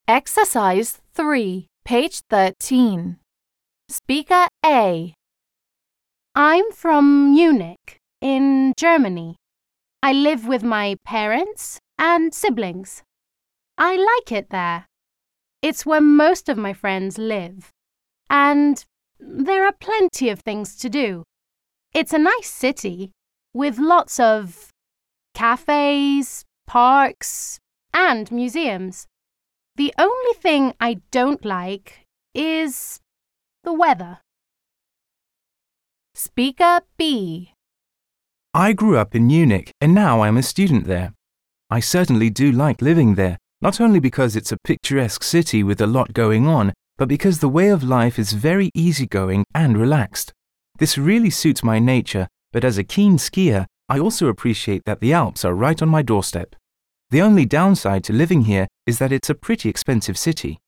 Exercise 3, page 13. Speaker A. I'm from Munich, in Germany. I live with my parents and siblings. I like it there. It's where most of my friends live. And there are plenty of things to do. It's a nice city with lots of cafes, parks, and museums. The only thing I don't like is the weather. Speaker B. I grew up in Munich and now I'm a student there. I certainly do like living there, not only because it's a picturesque city with a lot going on, but because the way of life is very easygoing and relaxed. This really suits my nature, but as a keen skier, I also appreciate that the Alps are right on my doorstep. The only downside to living here is that it's a pretty expensive city.